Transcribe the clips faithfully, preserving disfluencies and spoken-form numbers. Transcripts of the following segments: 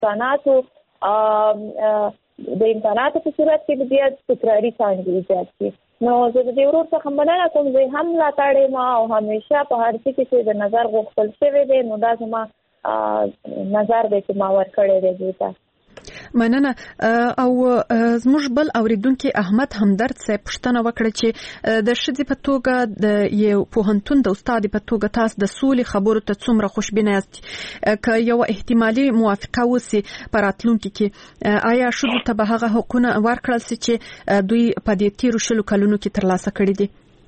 امکاناتو د امکاناتو په صورت کې بیا تکراري څانګې زیات شي. نو زه د دې ورور څخه مننه کوم، زه هم ملاتړ یم او همیشه په هر څه کې چې د نظر غوښتل شوی دی نو دا زما نظر دی چې ما ورکړی دی دوی ته. مننه. او زموږ بل اوریدونکو احمد همدرد صاحب پوښتنه وکړه چې د ښځې په توګه د یو پوهنتون د استاد په توګه تاسو د سولې خبرو ته څومره خوشبینه یاست؟ که یو احتمالي موافقه وسی پر راتلونکي کې آیا ښځو ته به هغه حقوقونه ورکړل شي چې دوی په دې تیرو شلو کلونو کې ترلاسه کړي دي؟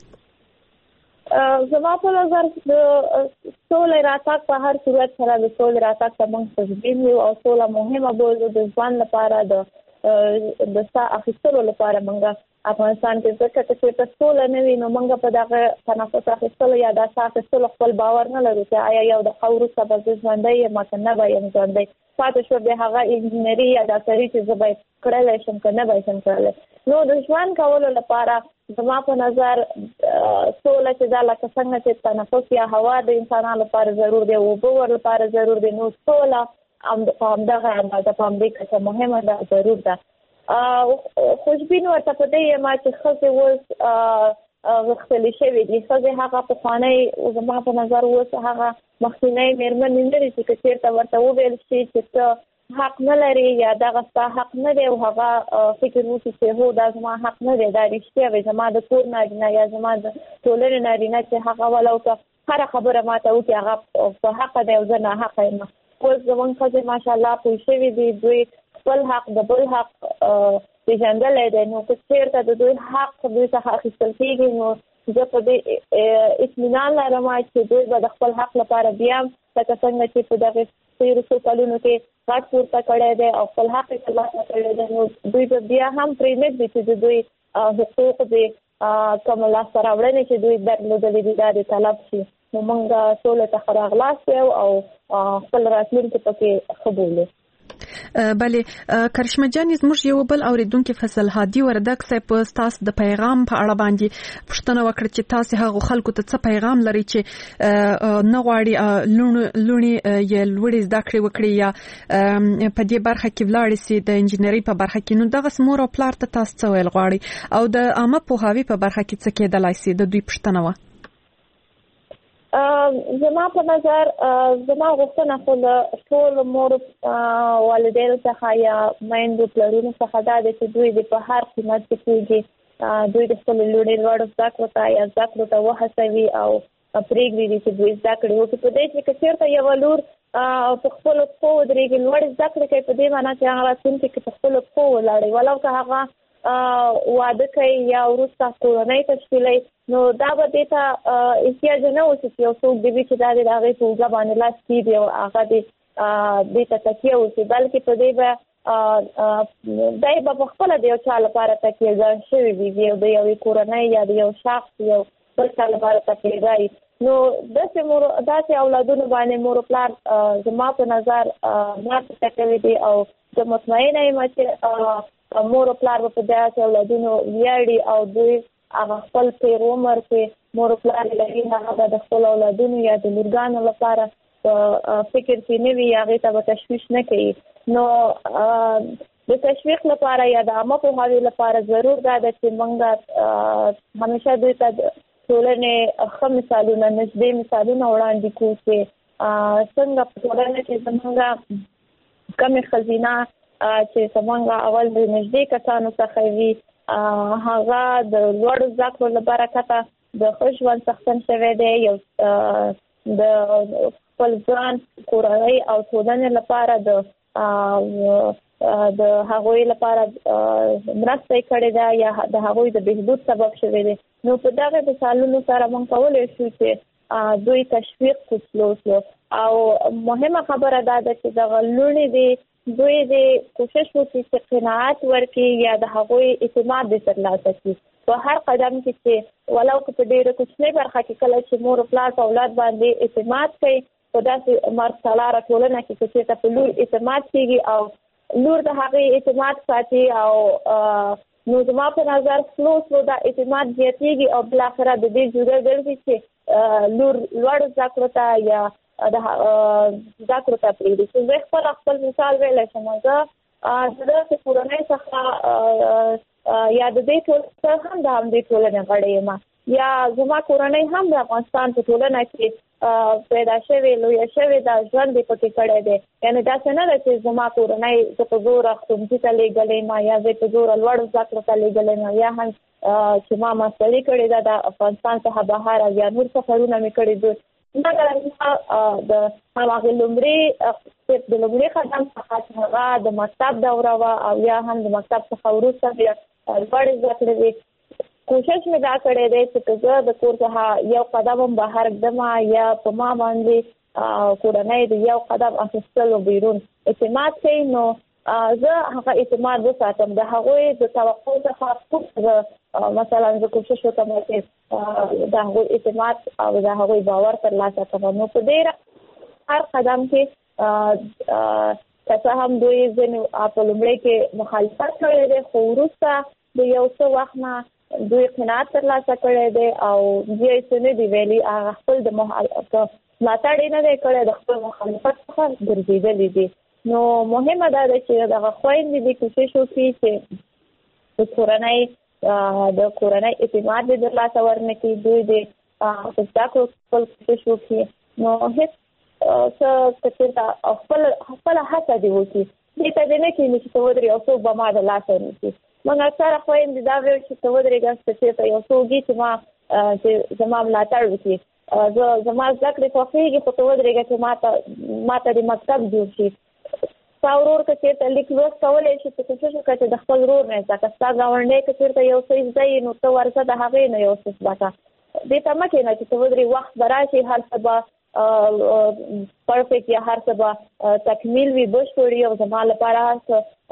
زما په نظر د سولې راتګ په هر صورت سره د سولې راتګ ته موږ خوشبین یو او سوله مهمه بولو د ځوان لپاره د د سا اخیستلو لپاره موږ افغانستان کې څه چې په سوله نه وي نو موږ په دغه تنفس اخیستلو یا د سا اخیستلو خپل باور نه لرو چې آیا یو د خورو سبب ژوندۍ یا ماته نه به یم ژوندۍ پاتې شو به هغه انجینری یا ډاکټري چې زه به کړلی شم که نه به شم کړلی. نو د ژوند کولو لپاره زما په نظر سوله چې دا لکه څنګه چې تنفس یا هوا د انسانانو لپاره ضرور دی او اوبه ور لپاره ضرور دی نو سوله په همدغه اندازه په همدې کچه مهمه ده ضرور ده. خوشبین ورته په دې یم چې ښځې اوس غښتلې شوې دي. ښځې هغه پخوانی زما په نظر اوس هغه مخکینۍ مېرمنې نه دي چې که چېرته ورته وویل شي چې ته حق نه لري یا دغه ستا حق نه دی او هغه فکر وکړي چې هو دا زما حق نه دی دا رښتیا وي زما د کور نارینه یا زما د ټولنې نارینه چې هغه ولو که هره خبره ماته وکړي هغه په حقه دی او زه ناحقه یم. اوس زموږ ښځې ماشاءالله پوه شوي دي دوی خپل حق د بل حق پېژندلی دی نو که چېرته د دوی حق دوی څخه اخیستل کېږي نو زه په دې اطمینان لرم چې دوی به د خپل حق لپاره بیا لکه څنګه چې په دغه تېرو څو کلونو کې غږ پورته کړی دی او خپل حق یې ترلاسه کړی دی نو دوی به بیا هم پرې نه ږدي چې د دوی حقوق دي کوم لاسته راوړنې چې دوی درلودلې دي دا د طلب شي. نو موږ سولې ته ښه راغلاست یو او خپل راتلونکی پکې ښه بولو. بله کرشمه جانې زموږ یو بل اوریدونکي فضل هادي وردګ صاحب ستاسو د پیغام په اړه باندې پوښتنه وکړه چې تاسو هغو خلکو ته څه پیغام لري چې نه غواړي لوڼې یې لوړې زده کړې وکړي یا په دې برخه کې ولاړې سي د انجینرۍ په برخه کې نو دغه مور او پلار ته تاسو څه ویل غواړي او د عامه پوهاوي په برخه کې څه کېدلای سي د دوی پوښتنه وه؟ زما په نظر زما غوښتنه خو د ټولو مور والدینو څخه یا میندو پلرونو څخه دا ده چې دوی د په هر قیمت کې پوهېږي دوی د خپلو لوڼې لوړو زده کړو ته یا زده کړو ته وهڅوي او پرېږدي چې دوی زده کړې وکړي. په دې چې که چېرته یوه لور په خپلو پښو ودرېږي لوړې زده کړې کوي په دې معنا چې هغه راتلونکي کې په خپلو پښو ولاړوي ولو که هغه واده کوي یا وروسته کورنۍ تشکیلوي نو دا به دې ته احتیاج نه اوسي چې یو څوک دې وي چې دا د هغې په اوږه باندې لاس کېږدي او هغه دې دې ته تکیه وسي بلکې په دې به دی به په خپله د یو چا لپاره تکیه ځان شوي وي د یوې کورنۍ یا د یو شخص یو بل چا لپاره تکیه ځای نو داسې مور داسې اولادونو باندې مور او پلار زما په نظر ماته کوي دي او زه مطمئنه یم چې مور او پلار په داسې اولادونو ویاړي او دوی هغه خپل تېر عمر کې مور او پلار لري هغه به د خپل اولادونو یا د لورګانو لپاره فکر کې نه وي هغې ته به تشویش نه کوي. نو د تشویق لپاره یا د عامه پوهاوي لپاره ضرور دا ده چې موږ همیشه دوی ته ټولنې ښه مثالونه نږدې مثالونه وړاندې کړو چې څنګه په ټولنه کې زموږ کمې ښځینه چې زموږ اول د نږدې کسانو څخه وي هغه د لوړو زده کړو له برکته د ښه ژوند څښتن شوی دی یو د خپل ځان کورنۍ او ټولنې لپاره د د هغوی لپاره مرسته یې کړې ده یا د هغوی د بهبود سبب شوی دی. نو په دغه مثالونو سره موږ کولی شو چې دوی تشویق کړو او مهمه خبره دا ده چې دغه لوڼې دي دوی د کوشش وکړي چې قناعت ورکړي یا د هغوی اعتماد دې ترلاسه کړي په هر قدم کې چې ولو که په ډېره کوچنۍ برخه کې کله چې مور او پلار په اولاد باندې اعتماد کوي په داسې مرسالاره ټولنه کې چې چېرته په لور اعتماد کېږي او لور د هغې اعتماد ساتي او نو زما په نظر سلو سلو دا اعتماد زیاتېږي او بالاخره د دې جوړه ګرځي چې لور لوړو زده کړو ته یا د ذکر ته پریږدي. چې زه خپل خپل مثال ویلی شم، زه د کورنۍ څخه یا د دې ټولنې هم د همدې ټولنې غړی یم، یا زما کورنۍ هم د افغانستان په ټولنه کې پیدا شوې لویه شوې ده، ژوند یې پکې کړی دی. یعنې داسې نه ده چې زما کورنۍ زه په زوره ښوونځي ته لېږلی یم یا زه په زوره لوړو زده کړو ته لېږلی یم، یا هم چې ما مستري کړې ده د افغانستان څخه بهر او یا نور سفرونه مې کړي دي. مګر د هغې لومړي د لومړي قدم څخه چې هغه د مکتب دوره وه او یا هم د مکتب څخه وروسته بیا لوړې زده کړې وې، کوشش مې دا کړی دی چې که زه د کور څخه یو قدم هم بهر ږدم یا په ما باندې کورنۍ د یو قدم اخیستلو بیرون اعتماد کوي، نو زه هغه اعتماد وساتم. د هغوی د توقع څخه مثلا زه کوشش وکړم چې د هغوی اعتماد او د هغوی باور ترلاسه کړم. نو په دې هر قدم کې که څه هم دوی ځینې په لومړی کې مخالفت کړی دی، خو وروسته د یو څه وخت نه دوی قناعت ترلاسه کړی دی او بیا یې څه نه دي ویلي، هغه خپل د ملاتړ یې نه دی کړی، د خپل مخالفت څخه ګرځېدلي دي. نو مهمه دا ده چې دغه خویندې دې کوشش وکړي چې د کورنۍ د کورنۍ اعتماد دې ترلاسه ورنکړي، دوی دې په زده کړو خپل کوشش وکړي. نو هېڅ څه که چېرته خپل خپله هڅه دې وکړي، دې ته دې نه کښېني چې ته ودرې او څوک به ما د لاسه نیسي. موږ اکثره خویندې دا ویل چې ته ودرېږه که چېرته یو څوک وي چې ما چې زما ملاتړ وکړي، زه زما زده کړې خوښېږي، خو ته ودرېږه چې ما ته ما ته د مکتب جوړ شي. ستا ورور که چېرته لیک لوست کولی شي، ته کوشش وکړه چې د خپل ورور نه زده کړه. ستا ګاونډی که چېرته یو څه زده وي نو ته ورځه د هغې نه یو څه زده کړه. دې ته مه کښېنه چې ته ودرې، وخت به راشي، هر څه به پرفیکټ یا هر څه به تکمیل وي، بشپړ وي او زما لپاره هر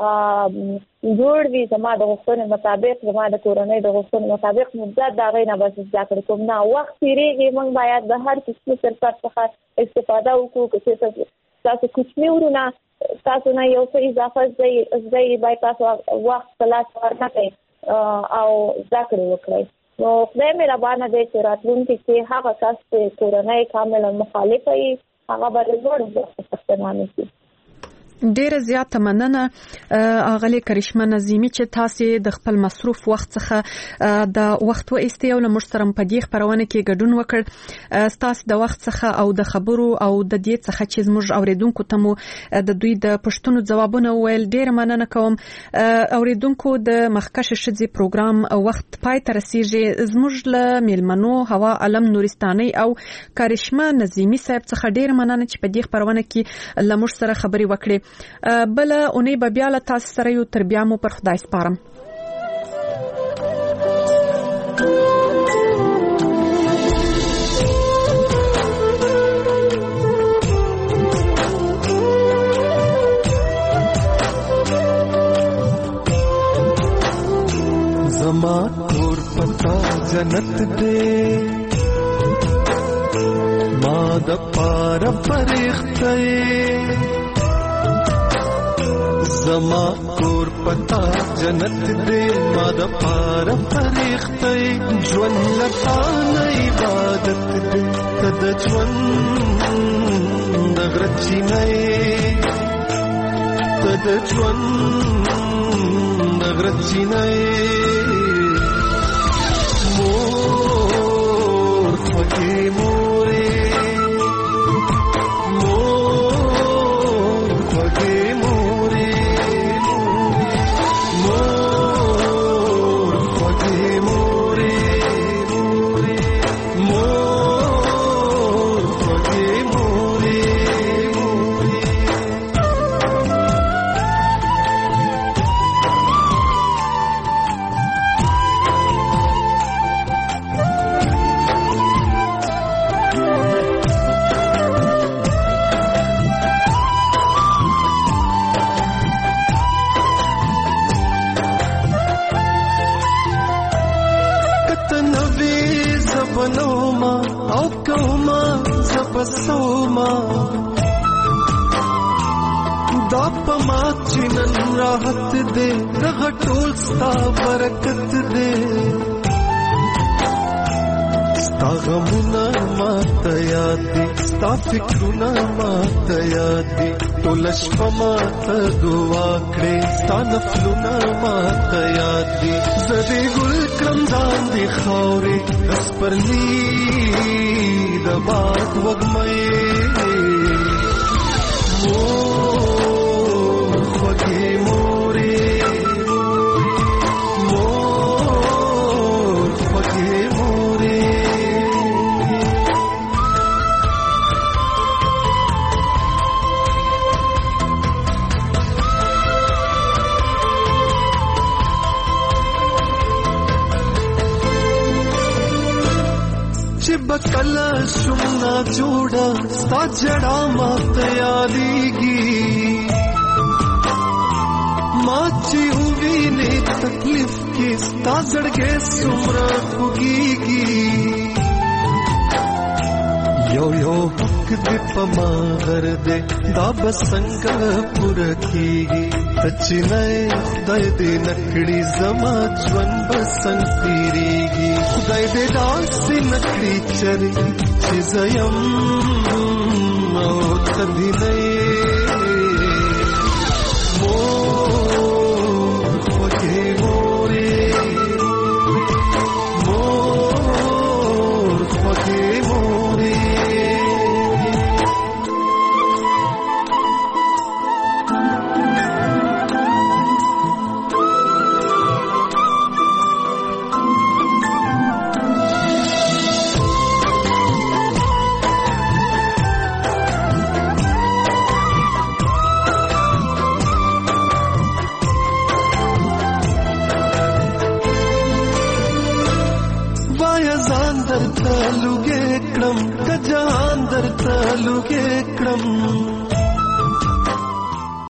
څه جوړ وي زما د غوښتنې مطابق، زما د کورنۍ د غوښتنې مطابق. نو زه د هغې نه به زده کړې کوم. نه، وخت تېرېږي، موږ باید د هر کوچني فرصت څخه استفاده وکړو. که چېرته ستاسو کوچني ورونه تاسو نه یو څه اضافه زده یې، باید تاسو وخت په لاس ورنکړئ او زده کړې وکړئ. نو خدای مهربانه دی چې راتلونکي کې هغه کس چې کورنۍ کاملا مخالفه وي هغه به د لوړ زده کړو څښتنانه شي. ډیره زیاته مننه اغلی کرشمه نظیمی چې تاسو د خپل مصروف وخت څخه د وخت و ایستیو لمر سره په دې خبرونه کې ګډون وکړ. تاسو د وخت څخه او د خبرو او د دې څخه چې زموږ اوریدونکو ته مو د دوی د پښتنو ځوابونه ویل، ډیره مننه کوم. اوریدونکو د مخکشه شذي پروګرام وخت پای ته رسیږي. زموږ له میلمنو هوا علم نورستاني او کرشمه نظیمی صاحب څخه ډیره مننه چې په دې خبرونه کې لمر سره خبري وکړي. بل اونۍ به بیا له تاسو سره یو، تر بیا مو پر خدای سپارم. زما کور پتا جنت دے، ما د پار فرښتې، زما کور پتا جنت دې، ما د پار فرښتې، ژوند لتا نه عبادت دې، ته د ژوند د غرچې نه، ته د ژوند د غرچې نه، مور خوږې مورې، مور خوږې مورې، سوما دا پما چنن راحت دے، دغه ټول ستا برکت دے، ستا غمونه ماته یاد دي ستا فکرونه ماته یاد دي ټوله شپه ماته دعا کړې ستا نفلونه ماته یاد دي زه دې ګل کړم ځان دې خاورې د سپرلي د باد وږمې مور خوږې مورې مور خوږې مورې چې بکله شم نا جوړه ستا جړه ماته یادېږي ما چې ووینې تکلیف کې ستا زړګی څومره خوږېږي یو یو حق دې په ما غر دې دا به څنګه پوره کېږي ته چې نه خدای دې نه کړي زما ژوند به څنګه تېرېږي خدای دې داسې نه کړي چرې چې زه یم او ته دې نه یې مور خوږې مورې مور خوږې مورې درته لوګې کړم که جهان درته لوګې کړم